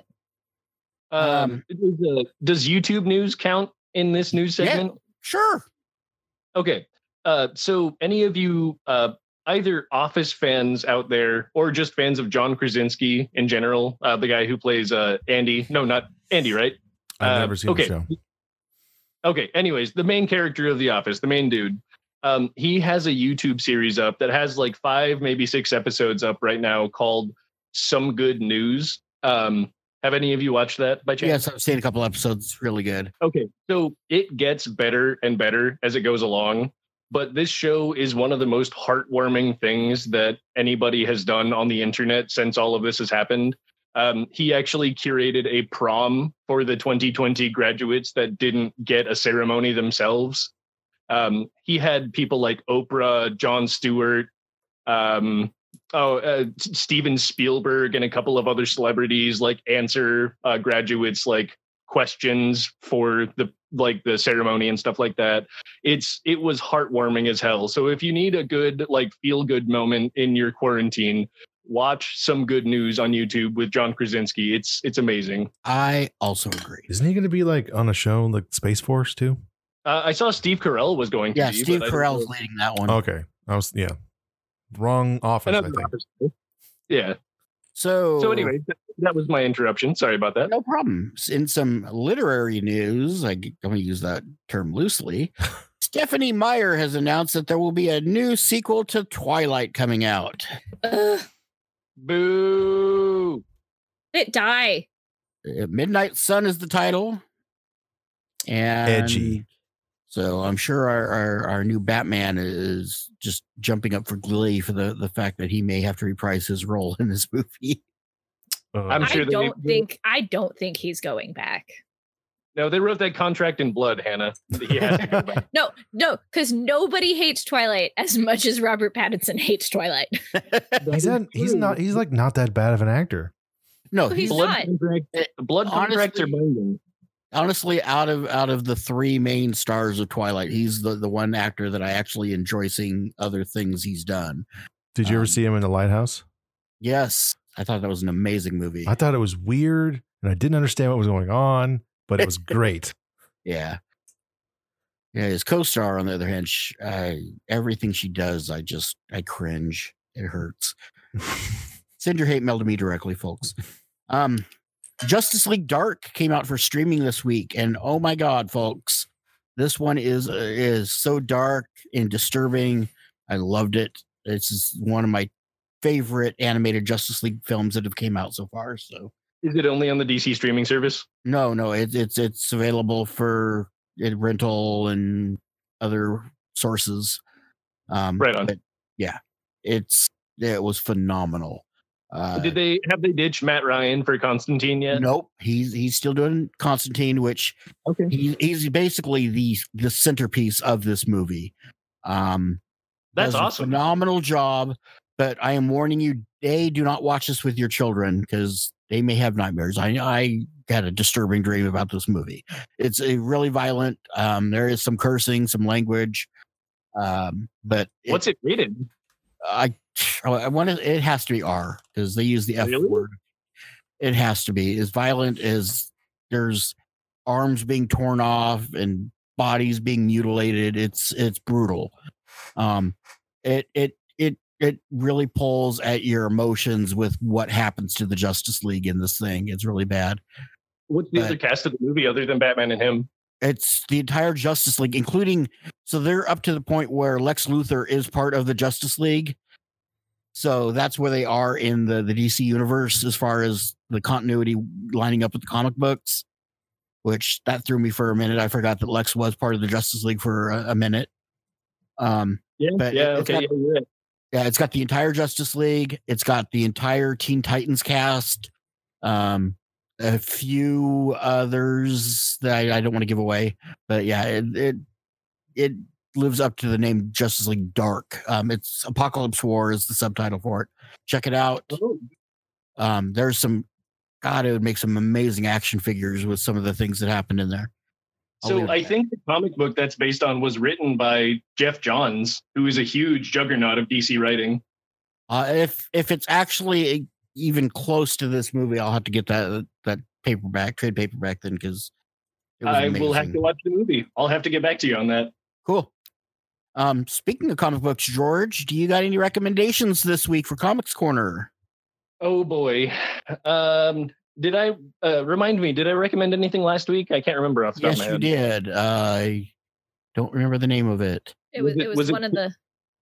Um, does, uh, does YouTube news count in this news Yeah. segment? Sure. Okay. Uh, so any of you, uh, either Office fans out there or just fans of John Krasinski in general, uh, the guy who plays uh, Andy? No, not Andy, right? I've Uh, never seen okay. the show. Okay. Anyways, the main character of The Office, the main dude, um, he has a YouTube series up that has like five, maybe six episodes up right now called Some Good News. Um, have any of you watched that by chance? Yes, I've seen a couple episodes. It's really good. Okay, so it gets better and better as it goes along. But this show is one of the most heartwarming things that anybody has done on the internet since all of this has happened. Um, he actually curated a prom for the twenty twenty graduates that didn't get a ceremony themselves. Um, he had people like Oprah, Jon Stewart, um, oh, uh, Steven Spielberg, and a couple of other celebrities like answer uh, graduates like questions for the like the ceremony and stuff like that. It's it was heartwarming as hell. So if you need a good like feel good moment in your quarantine, watch Some Good News on YouTube with John Krasinski. It's it's amazing. I also agree. Isn't he going to be like on a show like Space Force too? Uh, I saw Steve Carell was going to Yeah, be. Steve but I don't Carell's know- leading that one. Okay, I was yeah, wrong office. I Another think. office. Yeah. So, So anyway, th- that was my interruption. Sorry about that. no problem. In some literary news, I, g- I'm going to use that term loosely. Stephanie Meyer has announced that there will be a new sequel to Twilight coming out. Ugh, Boo! it die. Uh, Midnight Sun is the title. And Edgy. so I'm sure our, our, our new Batman is just jumping up for glee for the, the fact that he may have to reprise his role in this movie. Uh, I'm I sure they- don't think I don't think he's going back. No, they wrote that contract in blood, Hannah. He has to go back. No, no, because nobody hates Twilight as much as Robert Pattinson hates Twilight. he's not, he's not. He's like not that bad of an actor. No, He's he's blood not. contract, Eh, blood contracts are honestly- binding. honestly out of out of the three main stars of Twilight, he's the, the one actor that I actually enjoy seeing other things he's done. Did you ever Um, see him in The Lighthouse? Yes, I thought that was an amazing movie. I thought it was weird, and I didn't understand what was going on, but it was great. Yeah. Yeah, his co-star, on the other hand, sh uh, everything she does, I just, I cringe. It hurts. Send your hate mail to me directly, folks. Um, Justice League Dark came out for streaming this week, and oh my god, folks, this one is uh, is so dark and disturbing. I loved it. This is one of my favorite animated Justice League films that have came out so far. So Is it only on the D C streaming service? no, no, it's it's it's available for uh, rental and other sources. Um, Right on. But yeah, it's it was phenomenal. Uh, Did they have they ditched Matt Ryan for Constantine yet? Nope, he's he's still doing Constantine, which Okay. he, he's basically the the centerpiece of this movie. Um, That's does a awesome. phenomenal job. But I am warning you, A, do not watch this with your children because they may have nightmares. I I had a disturbing dream about this movie. It's a really violent. Um, there is some cursing, some language. Um, but it- What's it rated? I I want to. It has to be R because they use the F Really? word. It has to be as violent as there's arms being torn off and bodies being mutilated. It's it's brutal. Um, it it it it really pulls at your emotions with what happens to the Justice League in this thing. It's really bad. What's the But- other cast of the movie other than Batman and him? It's the entire Justice League, including so they're up to the point where Lex Luthor is part of the Justice League. So that's where they are in the, the D C universe as far as the continuity lining up with the comic books, which that threw me for a minute. I forgot that Lex was part of the Justice League for a, a minute. Um, Yeah, But yeah, it- it's okay, got- yeah, you're right. yeah, it's got the entire Justice League. It's got the entire Teen Titans cast. Um, a few others that I, I don't want to give away, but yeah, it, it it lives up to the name Justice League Dark. Um, it's Apocalypse War is the subtitle for it. Check it out. Oh, Um, there's some God, it would make some amazing action figures with some of the things that happened in there. I'll leave So it I at that. think the comic book that's based on was written by Jeff Johns, who is a huge juggernaut of D C writing. Uh, if if it's actually even close to this movie, I'll have to get that that paperback, trade paperback then because I will have to watch the movie. I'll have to get back to you on that. Cool. Um, speaking of comic books, George, do you got any recommendations this week for Comics Corner? Oh boy. Um, did I uh, remind me? Did I recommend anything last week? I can't remember off the top Yes, of my you head. did. I don't remember the name of it. It Was was it- it was, was it- one of the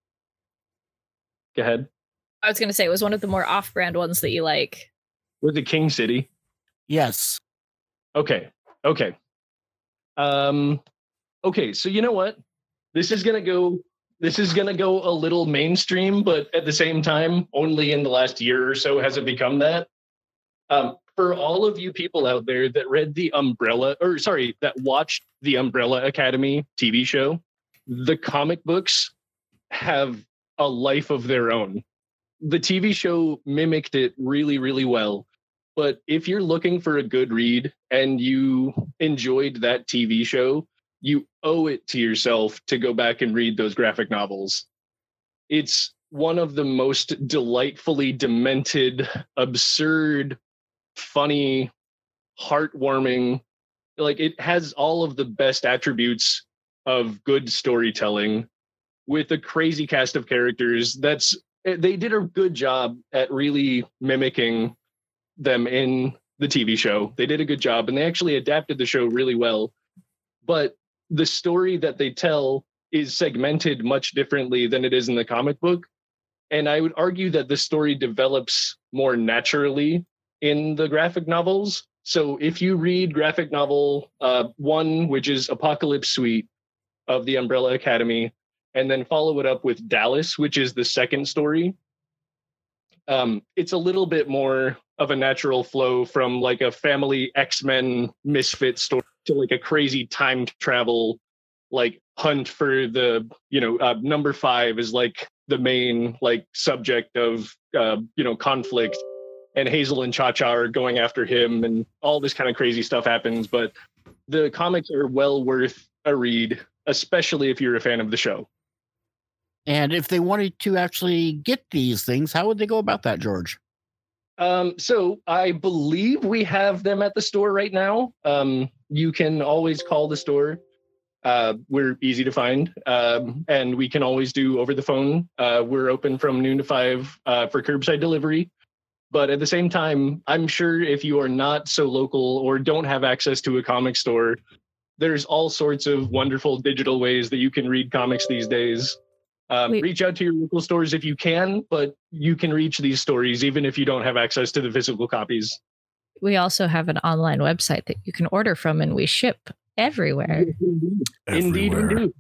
Go ahead. I was gonna say it was one of the more off-brand ones that you like. Was it King City? Yes. Okay. Okay. Um okay, so you know what? This is going to go this is going to go a little mainstream, but at the same time, only in the last year or so has it become that. Um for all of you people out there that read the Umbrella or sorry, that watched the Umbrella Academy T V show, the comic books have a life of their own. The T V show mimicked it really, really well. But if you're looking for a good read and you enjoyed that T V show, you owe it to yourself to go back and read those graphic novels. It's one of the most delightfully demented, absurd, funny, heartwarming. Like it has all of the best attributes of good storytelling with a crazy cast of characters. That's they did a good job at really mimicking them in the T V show. They did a good job, and they actually adapted the show really well. But the story that they tell is segmented much differently than it is in the comic book. And I would argue that the story develops more naturally in the graphic novels. So if you read graphic novel uh, one, which is Apocalypse Suite of the Umbrella Academy, and then follow it up with Dallas, which is the second story, um, it's a little bit more of a natural flow from like a family X-Men misfit story to like a crazy time travel, like hunt for the, you know, uh, number five is like the main like subject of, uh, you know, conflict, and Hazel and Cha-Cha are going after him, and all this kind of crazy stuff happens. But the comics are well worth a read, especially if you're a fan of the show. And if they wanted to actually get these things, how would they go about that, George? Um, so I believe we have them at the store right now. Um, you can always call the store. Uh, we're easy to find, um, and we can always do over the phone. Uh, we're open from noon to five uh, for curbside delivery. But at the same time, I'm sure if you are not so local or don't have access to a comic store, there's all sorts of wonderful digital ways that you can read comics these days. Um, reach out to your local stores if you can, but you can reach these stories even if you don't have access to the physical copies. We also have an online website that you can order from, and we ship everywhere. Indeed, we do.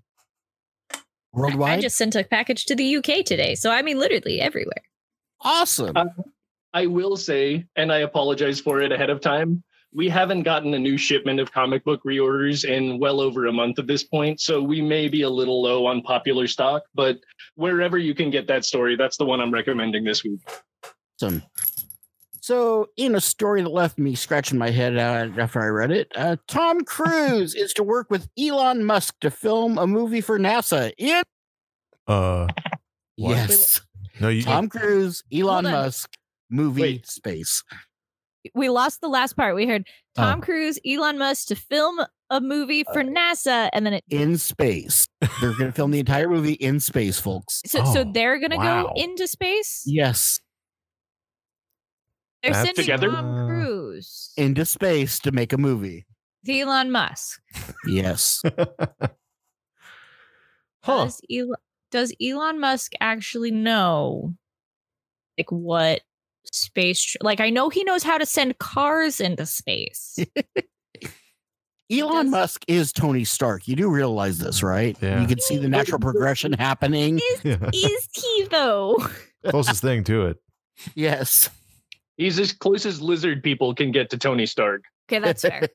Worldwide? I just sent a package to the U K today, so I mean literally everywhere. Awesome. Uh, I will say, and I apologize for it ahead of time, we haven't gotten a new shipment of comic book reorders in well over a month at this point, so we may be a little low on popular stock, but wherever you can get that story, that's the one I'm recommending this week. Awesome. So, in a story that left me scratching my head uh, after I read it, uh, Tom Cruise is to work with Elon Musk to film a movie for NASA in... Uh, what? Yes. No, you. Tom Cruise, Elon Hold on. Musk, movie Wait. space. We lost the last part. We heard Tom Oh. Cruise, Elon Musk to film a movie for NASA, and then it. In space. They're going to film the entire movie in space, folks. So, so Oh, they're gonna wow. go into space. Yes. They're That's- sending Together? Tom Cruise, Into space to make a movie. Elon Musk. Yes. Huh. Does Elon, does Elon Musk actually know, like, what space? Tr- like, I know he knows how to send cars into space. Elon Does- Musk is Tony Stark. You do realize this, right? Yeah. You can see the natural progression happening. Is is he though? Closest thing to it. Yes. He's as close as lizard people can get to Tony Stark. Okay, that's fair.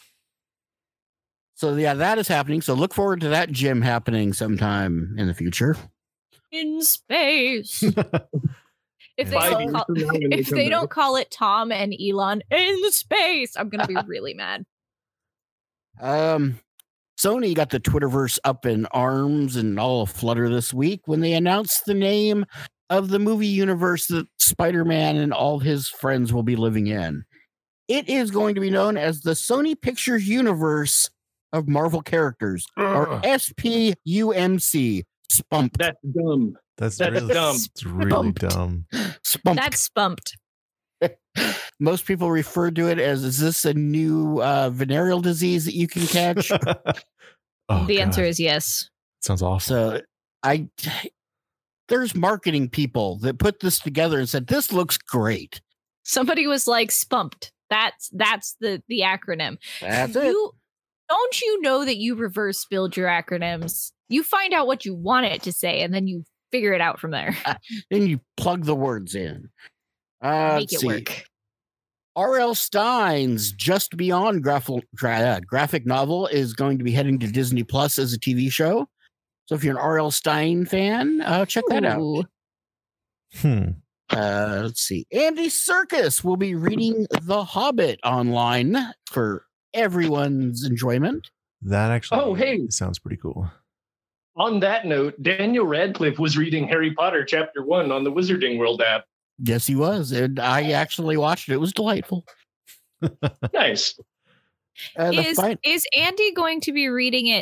So yeah, that is happening. So look forward to that gym happening sometime in the future. In space. If they Five don't years call, from now when they if come they back. don't call it Tom and Elon in space, I'm gonna be really mad. Um, Sony got the Twitterverse up in arms and all aflutter this week when they announced the name of the movie universe that Spider-Man and all his friends will be living in. It is going to be known as the Sony Pictures Universe of Marvel Characters, or Ugh. S P U M C. Spunked. That's dumb. That's, That's really dumb. It's really Stumped. dumb. Spunked. That's spumped. Most people refer to it as, is this a new uh, venereal disease that you can catch? Oh, the answer God. is yes. Sounds awful. So I, there's marketing people that put this together and said, this looks great. Somebody was like spumped. That's that's the the acronym. That's it. You don't you know that you reverse build your acronyms? You find out what you want it to say, and then you figure it out from there. Then you plug the words in. Uh, Make let's it see. work. R L Stein's Just Beyond graph- gra- uh, graphic novel is going to be heading to Disney Plus as a T V show. So if you're an R L Stein fan, uh, check that out. Ooh. Hmm. Uh, let's see. Andy Serkis will be reading The Hobbit online for everyone's enjoyment. That actually Oh, hey. sounds pretty cool. On that note, Daniel Radcliffe was reading Harry Potter Chapter One on the Wizarding World app. Yes, he was. And I actually watched it. It was delightful. Nice. Uh, the Is fin- is Andy going to be reading it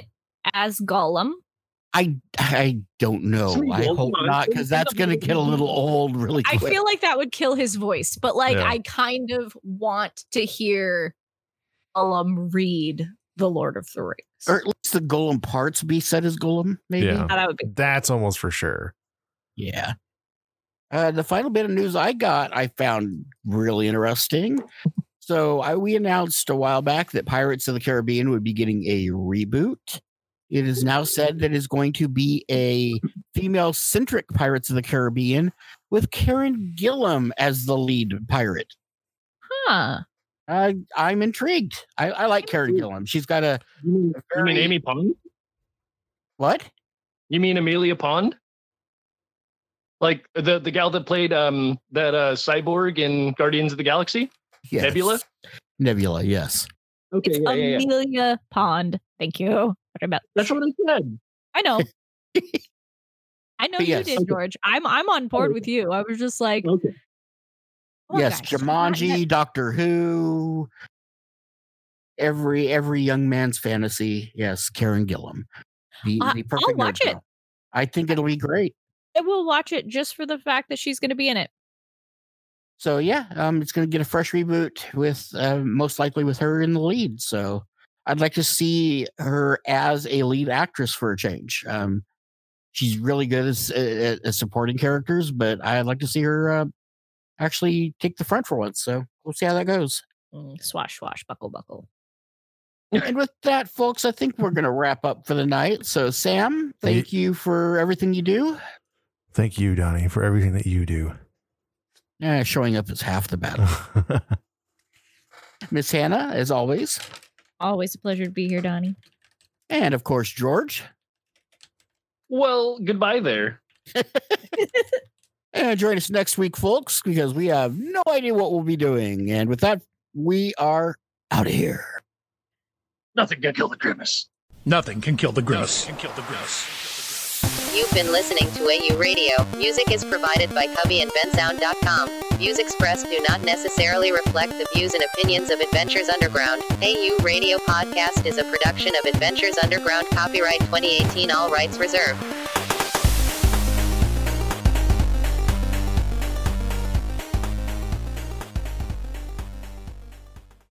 as Gollum? I I don't know. Sweet I Gollum, hope I not, think because that's that's going to get a little old really I quick. feel like that would kill his voice, but like Yeah. I kind of want to hear Gollum read The Lord of the Rings. Or at least the Golem parts be said as Golem, maybe. Yeah. that would be That's almost for sure. Yeah. Uh, the final bit of news I got, I found really interesting. So I, we announced a while back that Pirates of the Caribbean would be getting a reboot. It is now said that it's going to be a female-centric Pirates of the Caribbean with Karen Gillan as the lead pirate. huh. Uh, I'm intrigued. I, I like Karen Gillan. She's got a You mean, you mean very- Amy Pond? what? You mean Amelia Pond? Like the the gal that played um that uh cyborg in Guardians of the Galaxy? Yes. Nebula? Nebula, yes. Okay, It's yeah, yeah, yeah. Amelia Pond. Thank you. What about That's what I said. I know. I know But you yes. did, George. I'm I'm on board with you. I was just like, Okay. oh, yes, gosh, Jumanji, Doctor Who, every every young man's fantasy. Yes, Karen Gillan, the, Uh, the I'll perfect watch nerd it. girl. I think it'll be great. I will watch it just for the fact that she's going to be in it. So yeah, um, it's going to get a fresh reboot with uh, most likely with her in the lead. So I'd like to see her as a lead actress for a change. Um, she's really good as, uh, as supporting characters, but I'd like to see her uh, actually take the front for once. So we'll see how that goes. Mm, swash, swash, buckle, buckle. And with that, folks, I think we're going to wrap up for the night. So, Sam, thank you for everything you do. Thank you, Donnie, for everything that you do. Eh, showing up is half the battle. Miss Hannah, as always. Always a pleasure to be here, Donnie. And, of course, George. Well, goodbye there. And join us next week, folks, because we have no idea what we'll be doing. And with that, we are out of here. Nothing can kill the grimace. Nothing can kill the grimace. You've been listening to A U Radio. Music is provided by Cubby and Bensound dot com. Views expressed do not necessarily reflect the views and opinions of Adventures Underground. A U Radio Podcast is a production of Adventures Underground. Copyright twenty eighteen. All rights reserved.